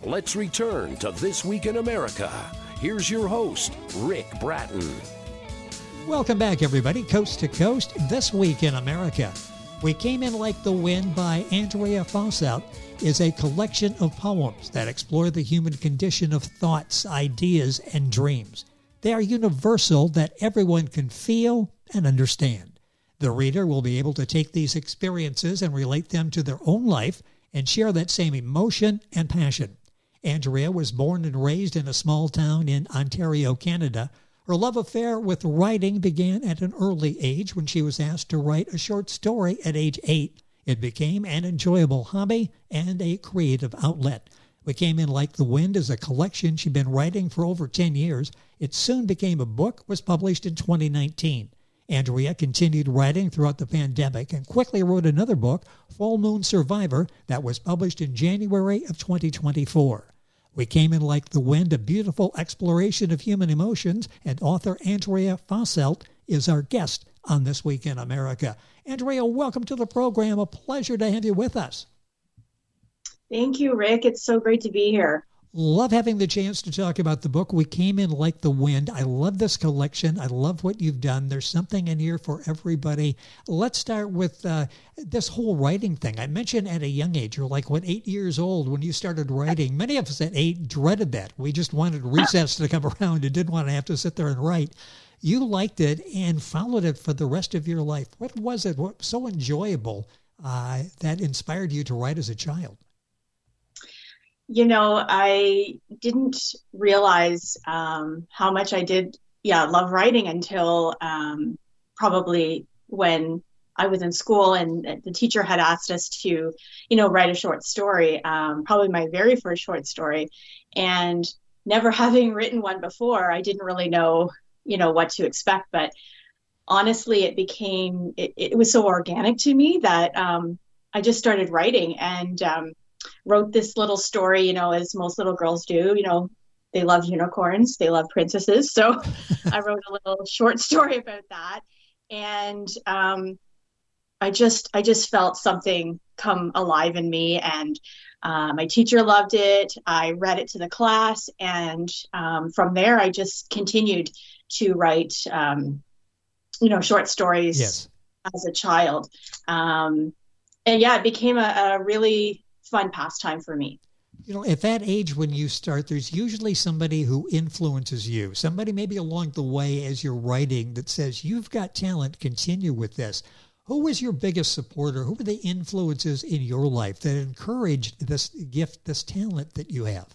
Let's return to This Week in America. Here's your host, Rick Bratton. Welcome back, everybody. Coast to Coast, This Week in America. We Came in Like the Wind by Andrea Fauselt is a collection of poems that explore the human condition of thoughts, ideas, and dreams. They are universal that everyone can feel and understand. The reader will be able to take these experiences and relate them to their own life and share that same emotion and passion. Andrea was born and raised in a small town in Ontario, Canada. Her love affair with writing began at an early age when she was asked to write a short story at age 8. It became an enjoyable hobby and a creative outlet. We Came in Like the Wind is a collection she'd been writing for over 10 years. It soon became a book, was published in 2019. Andrea continued writing throughout the pandemic and quickly wrote another book, Full Moon Survivor, that was published in January of 2024. We Came in Like the Wind, a beautiful exploration of human emotions, and author Andrea Fauselt is our guest on This Week in America. Andrea, welcome to the program. A pleasure to have you with us. Thank you, Rick. It's so great to be here. Love having the chance to talk about the book, We Came in Like the Wind. I love this collection. I love what you've done. There's something in here for everybody. Let's start with this whole writing thing. I mentioned at a young age, you're like, 8 years old when you started writing. Many of us at 8 dreaded that. We just wanted recess to come around and didn't want to have to sit there and write. You liked it and followed it for the rest of your life. What was it? What was so enjoyable that inspired you to write as a child? You know, I didn't realize how much I did, love writing until probably when I was in school and the teacher had asked us to, write a short story, probably my very first short story. And never having written one before, I didn't really know, what to expect. But honestly, it was so organic to me that I just started writing and wrote this little story, as most little girls do. They love unicorns, they love princesses. So I wrote a little short story about that. And I just felt something come alive in me. And my teacher loved it. I read it to the class. And from there, I just continued to write, short stories yes. as a child. It became a really fun pastime for me. At that age when you start, there's usually somebody who influences you, somebody maybe along the way as you're writing that says, you've got talent, continue with this. Who was your biggest supporter? Who were the influences in your life that encouraged this gift, this talent that you have?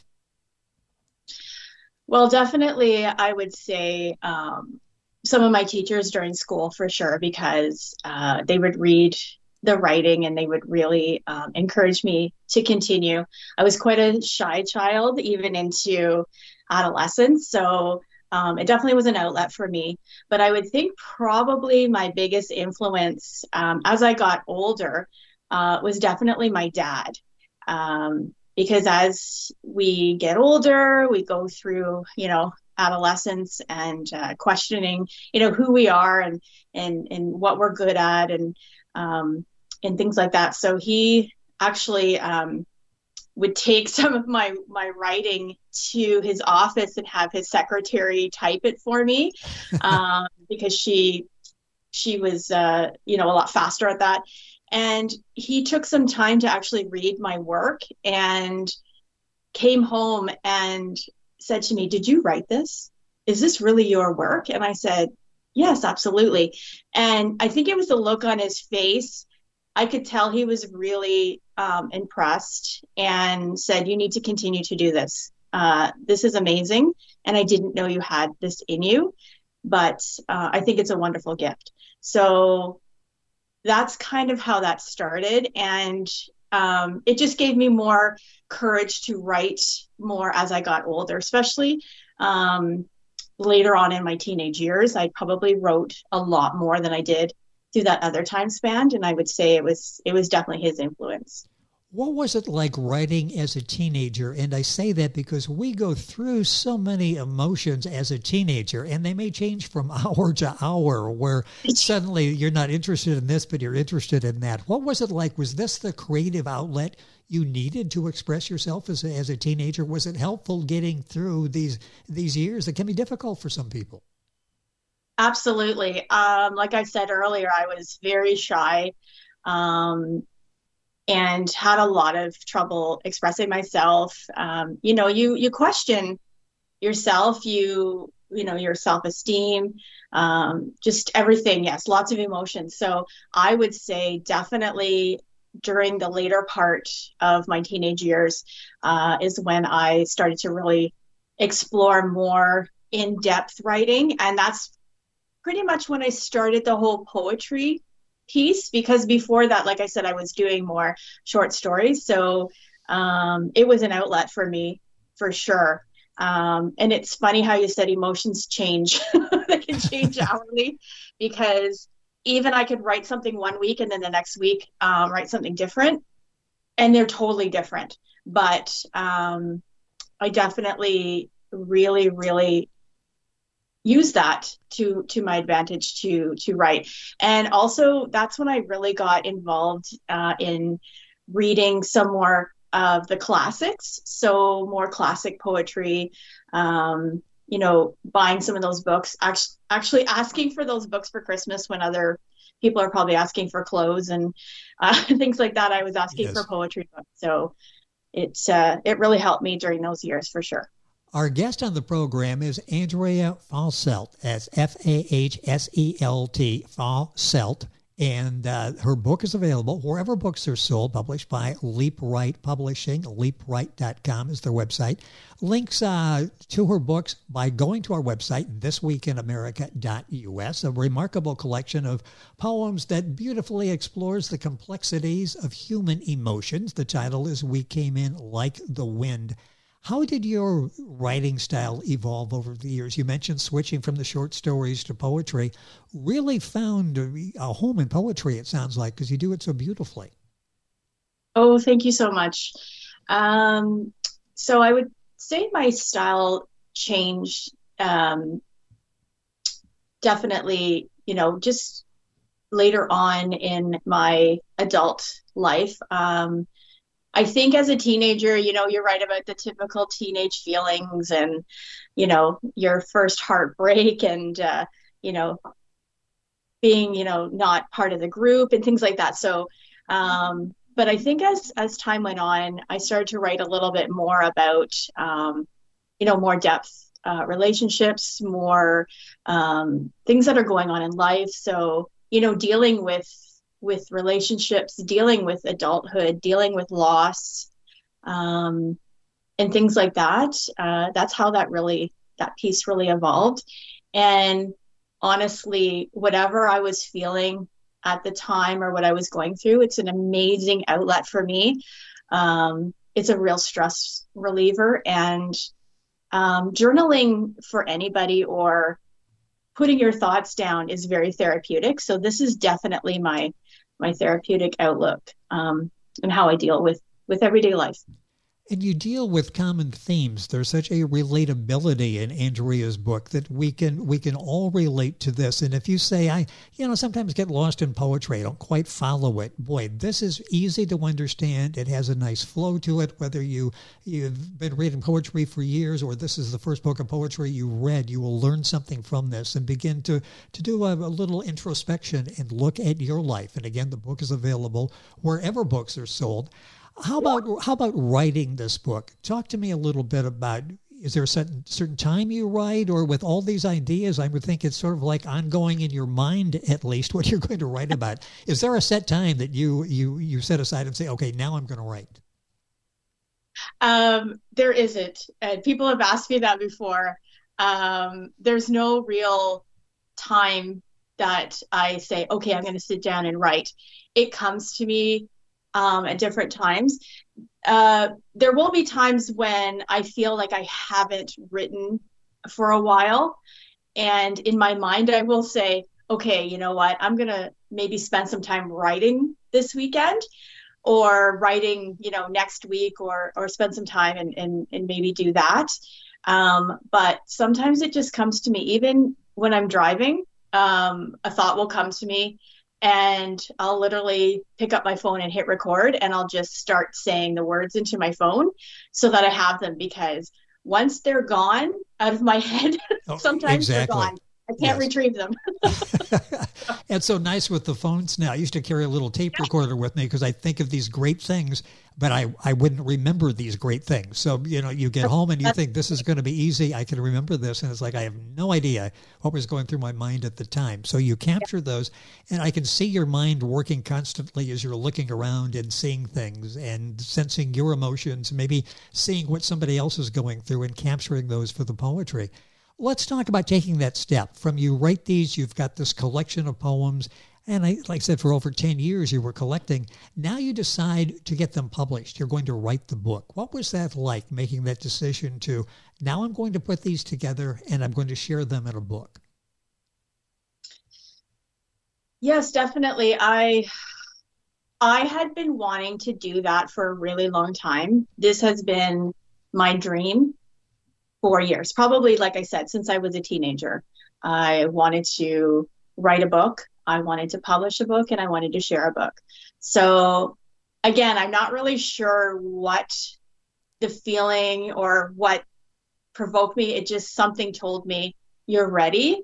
Well, definitely, I would say some of my teachers during school for sure, because they would read the writing and they would really encourage me to continue. I was quite a shy child, even into adolescence. So it definitely was an outlet for me. But I would think probably my biggest influence as I got older was definitely my dad. Because as we get older, we go through, adolescence and questioning, who we are and what we're good at and things like that. So he actually would take some of my writing to his office and have his secretary type it for me because she was, a lot faster at that. And he took some time to actually read my work and came home and said to me, "Did you write this? Is this really your work?" And I said, "Yes, absolutely." And I think it was the look on his face. I could tell he was really impressed and said, "You need to continue to do this. This is amazing. And I didn't know you had this in you, but I think it's a wonderful gift." So that's kind of how that started. And it just gave me more courage to write more as I got older, especially later on in my teenage years. I probably wrote a lot more than I did through that other time span. And I would say it was definitely his influence. What was it like writing as a teenager? And I say that because we go through so many emotions as a teenager, and they may change from hour to hour, where suddenly you're not interested in this, but you're interested in that. What was it like? Was this the creative outlet you needed to express yourself as a teenager? Was it helpful getting through these years that can be difficult for some people? Absolutely. Like I said earlier, I was very shy, and had a lot of trouble expressing myself. You question yourself, your self-esteem, just everything. Yes, lots of emotions. So I would say definitely during the later part of my teenage years is when I started to really explore more in-depth writing. And that's pretty much when I started the whole poetry piece, because before that, like I said, I was doing more short stories. So it was an outlet for me, for sure. And it's funny how you said emotions change. They can change hourly, because even I could write something one week and then the next week write something different, and they're totally different. But I definitely really, really use that to my advantage to write. And also that's when I really got involved in reading some more of the classics, so more classic poetry, buying some of those books, actually asking for those books for Christmas when other people are probably asking for clothes and things like that. I was asking for poetry books. So it really helped me during those years, for sure. Our guest on the program is Andrea Fauselt, as Fahselt, Fauselt, and her book is available wherever books are sold, published by Leap Right Publishing. LeapRight.com is their website. Links to her books by going to our website, thisweekinamerica.us, a remarkable collection of poems that beautifully explores the complexities of human emotions. The title is We Came In Like the Wind. How did your writing style evolve over the years? You mentioned switching from the short stories to poetry. Really found a home in poetry, it sounds like, because you do it so beautifully. Oh, thank you so much. So I would say my style changed definitely, just later on in my adult life. I think as a teenager, you're right about the typical teenage feelings and, your first heartbreak and, being, not part of the group and things like that. So, but I think as time went on, I started to write a little bit more about, more depth relationships, more things that are going on in life. So, dealing with relationships, dealing with adulthood, dealing with loss, and things like that. That's how that piece really evolved. And honestly, whatever I was feeling at the time or what I was going through, it's an amazing outlet for me. It's a real stress reliever, and journaling for anybody or putting your thoughts down is very therapeutic. So this is definitely my therapeutic outlook, and how I deal with everyday life. And you deal with common themes. There's such a relatability in Andrea's book that we can all relate to this. And if you say, I sometimes get lost in poetry, I don't quite follow it. Boy, this is easy to understand. It has a nice flow to it. Whether you've been reading poetry for years or this is the first book of poetry you read, you will learn something from this and begin to do a little introspection and look at your life. And again, the book is available wherever books are sold. How about writing this book? Talk to me a little bit about, is there a certain time you write, or with all these ideas, I would think it's sort of like ongoing in your mind, at least, what you're going to write about. Is there a set time that you set aside and say, okay, now I'm going to write? There isn't. People have asked me that before. There's no real time that I say, okay, I'm going to sit down and write. It comes to me at different times. There will be times when I feel like I haven't written for a while. And in my mind, I will say, okay, you know what? I'm going to maybe spend some time writing this weekend, or writing, next week, or spend some time and maybe do that. But sometimes it just comes to me, even when I'm driving, a thought will come to me and I'll literally pick up my phone and hit record, and I'll just start saying the words into my phone so that I have them, because once they're gone out of my head, sometimes they're gone. I can't retrieve them. It's so nice with the phones now. I used to carry a little tape recorder with me because I think of these great things, but I wouldn't remember these great things. So, you get home and you think this is going to be easy. I can remember this. And it's like, I have no idea what was going through my mind at the time. So you capture those, and I can see your mind working constantly as you're looking around and seeing things and sensing your emotions, maybe seeing what somebody else is going through and capturing those for the poetry. Let's talk about taking that step. From you write these, you've got this collection of poems, and like I said, for over 10 years you were collecting. Now you decide to get them published. You're going to write the book. What was that like, making that decision to, now I'm going to put these together and I'm going to share them in a book? Yes, definitely. I had been wanting to do that for a really long time. This has been my dream for years, probably, like I said, since I was a teenager. I wanted to write a book, I wanted to publish a book, and I wanted to share a book. So again, I'm not really sure what the feeling or what provoked me. It just, something told me, you're ready.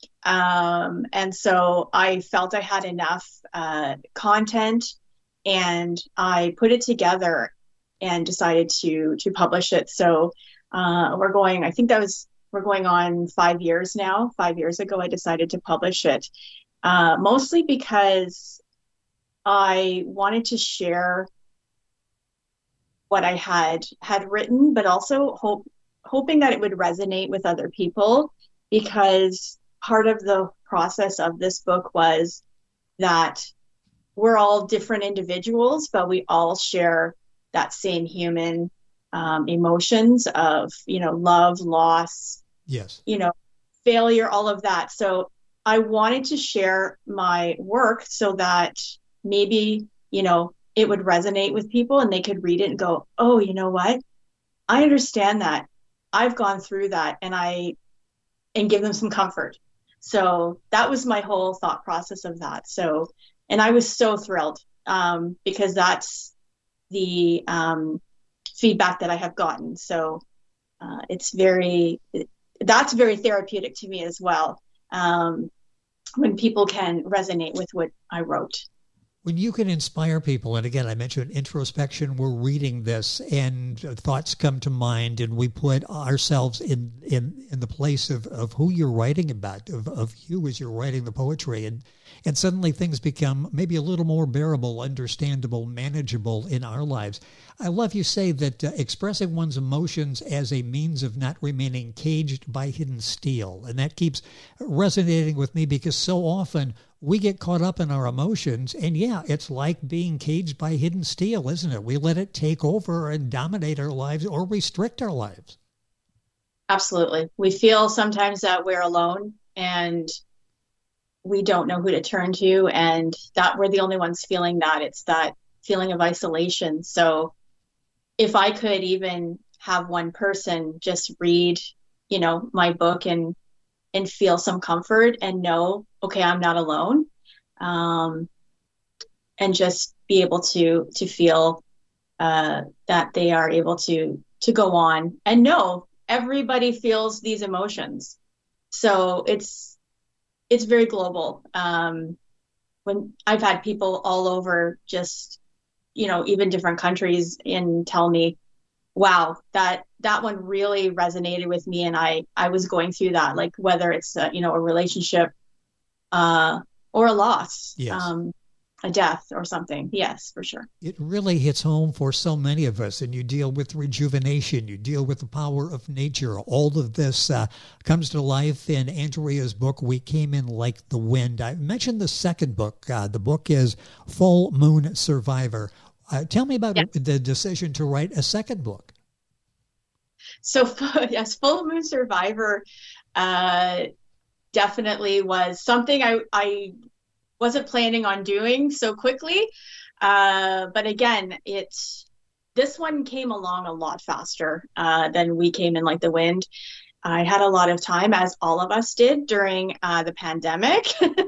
And so I felt I had enough content, and I put it together and decided to publish it. So we're going on 5 years now. 5 years ago, I decided to publish it, mostly because I wanted to share what I had written, but also hoping that it would resonate with other people, because part of the process of this book was that we're all different individuals, but we all share that same human emotions of, love, loss, yes, failure, all of that. So I wanted to share my work so that maybe, it would resonate with people and they could read it and go, oh, you know what? I understand that. I've gone through that, and give them some comfort. So that was my whole thought process of that. So, and I was so thrilled because that's the feedback that I have gotten. So that's very therapeutic to me as well, when people can resonate with what I wrote. When you can inspire people, and again, I mentioned introspection, we're reading this and thoughts come to mind, and we put ourselves in the place of who you're writing about, of you as you're writing the poetry, and suddenly things become maybe a little more bearable, understandable, manageable in our lives. I love you say that expressing one's emotions as a means of not remaining caged by hidden steel, and that keeps resonating with me, because so often we get caught up in our emotions, and it's like being caged by hidden steel, isn't it? We let it take over and dominate our lives or restrict our lives. Absolutely. We feel sometimes that we're alone and we don't know who to turn to, and that we're the only ones feeling that. It's that feeling of isolation. So if I could even have one person just read, my book and feel some comfort and know, okay, I'm not alone, and just be able to feel that they are able to go on and know everybody feels these emotions. So it's very global. When I've had people all over, just, even different countries, and tell me, wow, that one really resonated with me. And I was going through that, like whether it's a relationship, or a loss, yes, a death or something. Yes, for sure. It really hits home for so many of us, and you deal with rejuvenation, you deal with the power of nature. All of this comes to life in Andrea's book, We Came In Like the Wind. I mentioned the second book. The book is Full Moon Survivor. Tell me about the decision to write a second book. So, yes, Full Moon Survivor definitely was something I wasn't planning on doing so quickly. But again, this one came along a lot faster than We Came In Like the Wind. I had a lot of time, as all of us did during the pandemic,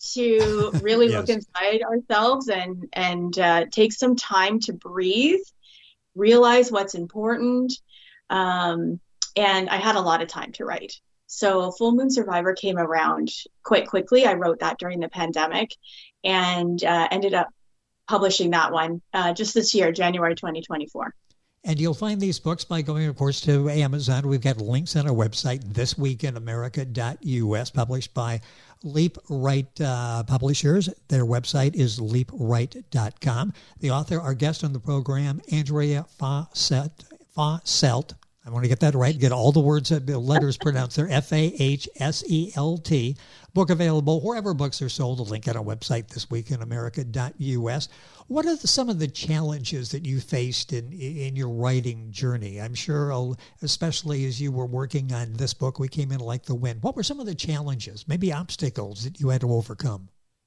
to really Yes. look inside ourselves and take some time to breathe, realize what's important. And I had a lot of time to write. So Full Moon Survivor came around quite quickly. I wrote that during the pandemic and ended up publishing that one just this year, January 2024. And you'll find these books by going, of course, to Amazon. We've got links on our website, thisweekinamerica.us, published by Leap Right Publishers. Their website is leapright.com. The author, our guest on the program, Andrea Fauselt. I want to get that right, get all the words, the letters pronounced there, Fahselt. Book available wherever books are sold. A link on our website, thisweekinamerica.us. What are some of the challenges that you faced in your writing journey? I'm sure, especially as you were working on this book, We Came In Like the Wind. What were some of the challenges, maybe obstacles that you had to overcome?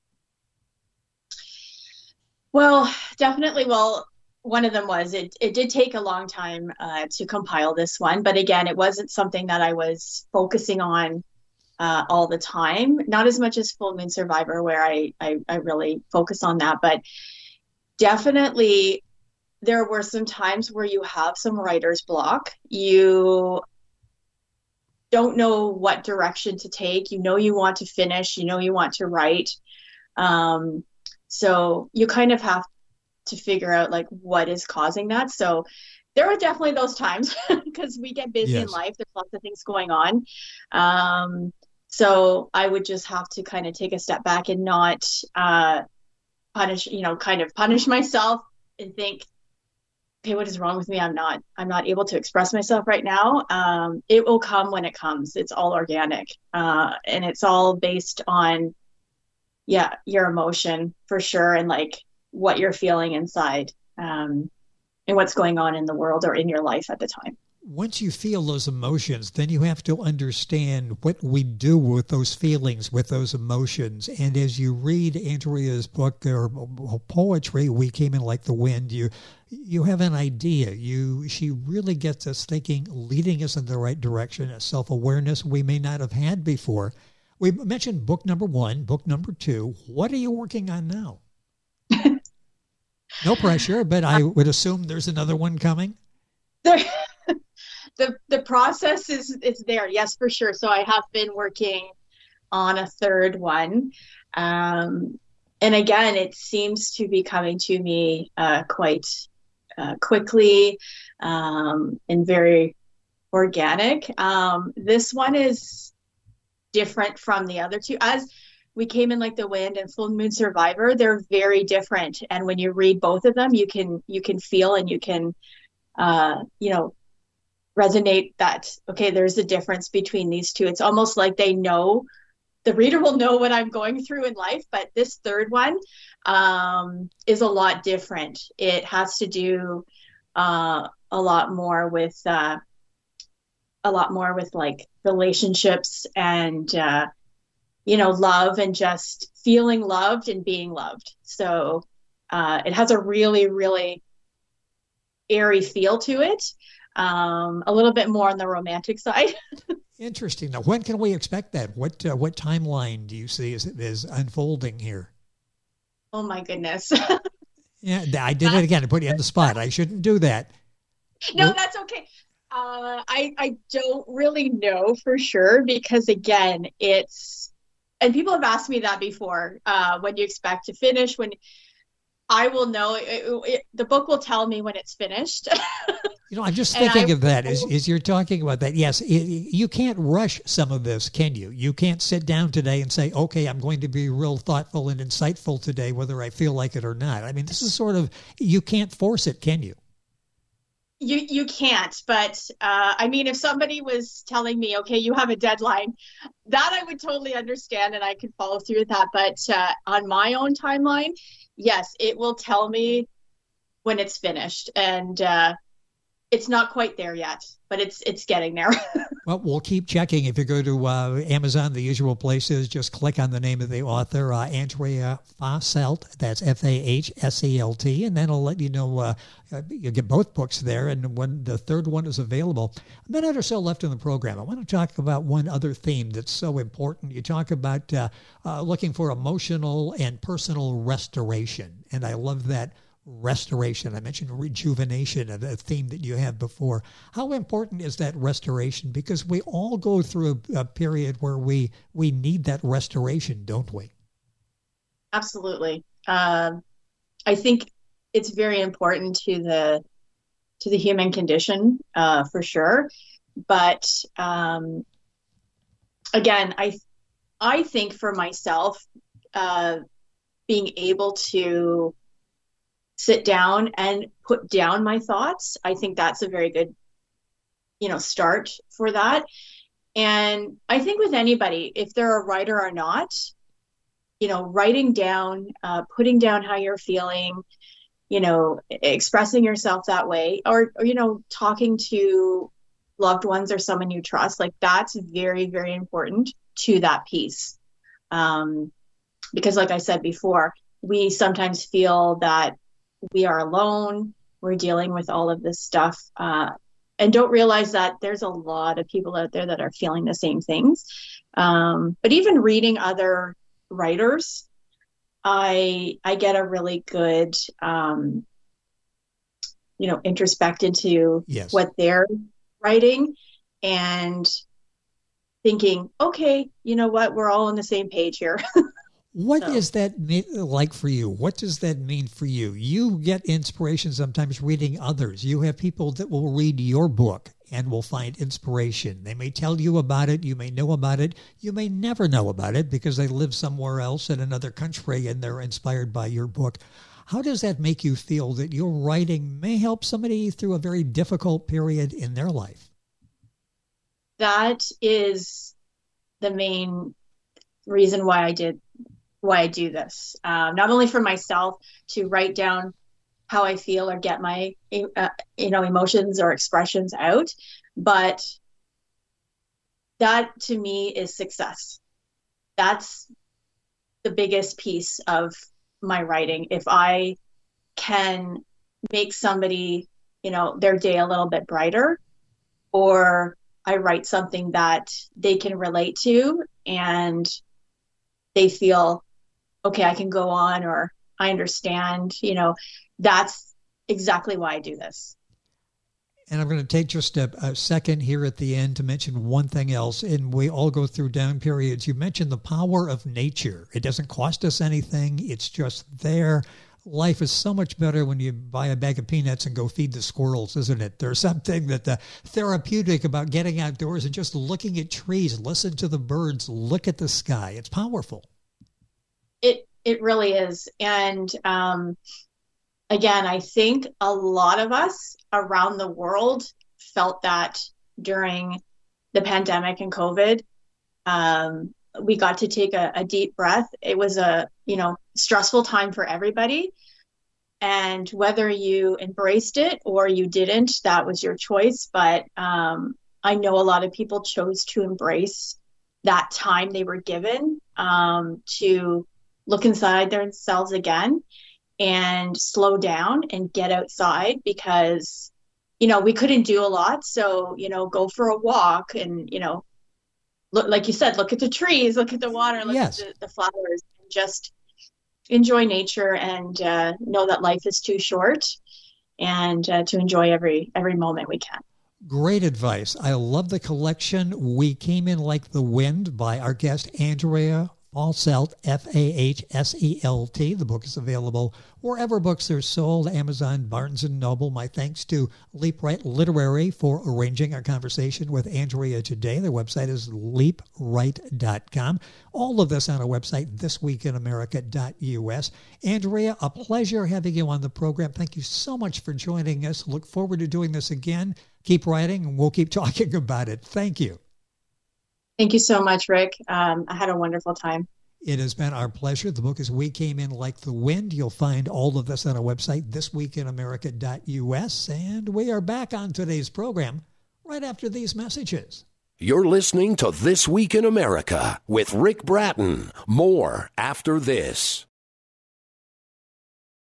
Well, definitely. Well, one of them was it did take a long time to compile this one. But again, it wasn't something that I was focusing on all the time. Not as much as Full Moon Survivor, where I really focus on that. But definitely there were some times where you have some writer's block. You don't know what direction to take. You know you want to finish. You know you want to write. So you kind of have to figure out like what is causing that. So there were definitely those times because we get busy in life. There's lots of things going on. So I would just have to kind of take a step back and not punish myself and think, okay, what is wrong with me? I'm not able to express myself right now. It will come when it comes. It's all organic. And it's all based on, your emotion for sure. And like what you're feeling inside, and what's going on in the world or in your life at the time. Once you feel those emotions, then you have to understand what we do with those feelings, with those emotions. And as you read Andrea's book or poetry, We Came In Like the Wind, you have an idea. She really gets us thinking, leading us in the right direction, a self-awareness we may not have had before. We mentioned book number 1, book number 2. What are you working on now? No pressure, but I would assume there's another one coming. The process is there, yes, for sure. So I have been working on a third one, and again, it seems to be coming to me quite quickly and very organic. This one is different from the other two. As We Came In Like the Wind and Full Moon Survivor, they're very different. And when you read both of them, you can feel and you can, resonate that, okay, there's a difference between these two. It's almost like the reader will know what I'm going through in life. But this third one is a lot different. It has to do a lot more with like relationships and, love and just feeling loved and being loved. So it has a really, really airy feel to it. A little bit more on the romantic side. Interesting. Now, when can we expect that? What timeline do you see is unfolding here? Oh my goodness. Yeah, I did it again. I put you on the spot. I shouldn't do that. No, that's okay. I don't really know for sure because again, and people have asked me that before, when you expect to finish, when I will know, the book will tell me when it's finished. I'm just thinking of that as you're talking about that. Yes, you can't rush some of this, can you? You can't sit down today and say, okay, I'm going to be real thoughtful and insightful today, whether I feel like it or not. I mean, this is you can't force it, can you? You can't, but if somebody was telling me, okay, you have a deadline, that I would totally understand and I could follow through with that. But on my own timeline, yes, it will tell me when it's finished, and it's not quite there yet, but it's getting there. Well, we'll keep checking. If you go to Amazon, the usual places, just click on the name of the author, Andrea Fahselt. That's Fahselt, and then it'll let you know you'll get both books there, and when the third one is available. A minute or so left in the program. I want to talk about one other theme that's so important. You talk about looking for emotional and personal restoration, and I love that. Restoration. I mentioned rejuvenation, a theme that you have before. How important is that restoration? Because we all go through a period where we need that restoration, don't we? Absolutely. I think it's very important to the human condition, for sure. But again, I think for myself, being able to sit down and put down my thoughts, I think that's a very good, start for that. And I think with anybody, if they're a writer or not, writing down, putting down how you're feeling, expressing yourself that way, or talking to loved ones or someone you trust, like that's very, very important to that piece. Because like I said before, we sometimes feel that we are alone, we're dealing with all of this stuff, and don't realize that there's a lot of people out there that are feeling the same things. But even reading other writers, I get a really good, introspect into what they're writing and thinking, okay, you know what, we're all on the same page here. What is that like for you? What does that mean for you? You get inspiration sometimes reading others. You have people that will read your book and will find inspiration. They may tell you about it. You may know about it. You may never know about it because they live somewhere else in another country and they're inspired by your book. How does that make you feel that your writing may help somebody through a very difficult period in their life? That is the main reason why I do this. Not only for myself to write down how I feel or get my, emotions or expressions out, but that to me is success. That's the biggest piece of my writing. If I can make somebody, their day a little bit brighter, or I write something that they can relate to and they feel, okay, I can go on, or I understand, that's exactly why I do this. And I'm going to take just a second here at the end to mention one thing else. And we all go through down periods. You mentioned the power of nature. It doesn't cost us anything. It's just there. Life is so much better when you buy a bag of peanuts and go feed the squirrels, isn't it? There's something that therapeutic about getting outdoors and just looking at trees, listen to the birds, look at the sky. It's powerful. It really is. And again, I think a lot of us around the world felt that during the pandemic and COVID. We got to take a deep breath. It was a, stressful time for everybody. And whether you embraced it or you didn't, that was your choice. But I know a lot of people chose to embrace that time they were given to look inside themselves again and slow down and get outside because, we couldn't do a lot. So, go for a walk and, look, like you said, look at the trees, look at the water, look at the flowers, and just enjoy nature and know that life is too short and to enjoy every moment we can. Great advice. I love the collection. We Came In Like the Wind by our guest, Andrea Fahselt, Fahselt. The book is available wherever books are sold, Amazon, Barnes & Noble. My thanks to Leap Right Literary for arranging our conversation with Andrea today. Their website is leapright.com. All of this on our website, thisweekinamerica.us. Andrea, a pleasure having you on the program. Thank you so much for joining us. Look forward to doing this again. Keep writing, and we'll keep talking about it. Thank you. Thank you so much, Rick. I had a wonderful time. It has been our pleasure. The book is We Came In Like the Wind. You'll find all of this on our website, thisweekinamerica.us. And we are back on today's program right after these messages. You're listening to This Week in America with Rick Bratton. More after this.